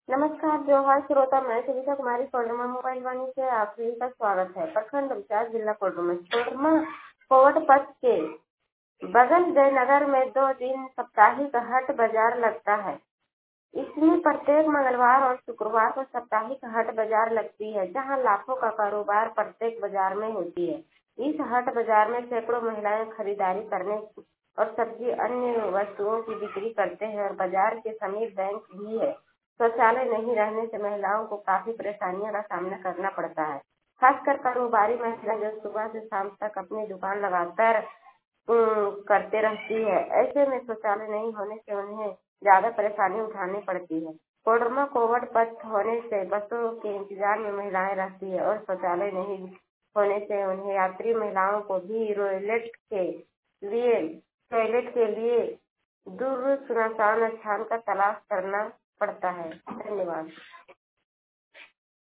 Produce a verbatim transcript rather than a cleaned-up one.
नमस्कार जोहार श्रोता, मैं सुनीता कुमारी कोडरमा मोबाइल वाणी से आप सभी का स्वागत है। प्रखंड पंचायत जिला कोडरमा कोडरमा कोवट पथ के बगल जयनगर में दो दिन साप्ताहिक हाट बाजार लगता है। इसमें प्रत्येक मंगलवार और शुक्रवार को साप्ताहिक हाट बाजार लगती है, जहां लाखों का कारोबार प्रत्येक बाजार में होती है। इस हाट बाजार में सैकड़ों महिलाएं खरीदारी करने और सब्जी अन्य वस्तुओं की बिक्री करते हैं और बाजार के समीप बैंक भी है। शौचालय नहीं रहने से महिलाओं को काफी परेशानियों का सामना करना पड़ता है, खासकर कारोबारी महिला जो सुबह से शाम तक अपनी दुकान लगातार करते रहती है। ऐसे में शौचालय नहीं होने से उन्हें ज्यादा परेशानी उठानी पड़ती है। कोडरमा कोवट पथ होने से बसों के इंतजार में महिलाएं रहती है और शौचालय नहीं होने से उन्हें यात्री महिलाओं को भी टॉयलेट के लिए टॉयलेट के लिए दूर सुनसान स्थान का तलाश करना पड़ता है। धन्यवाद।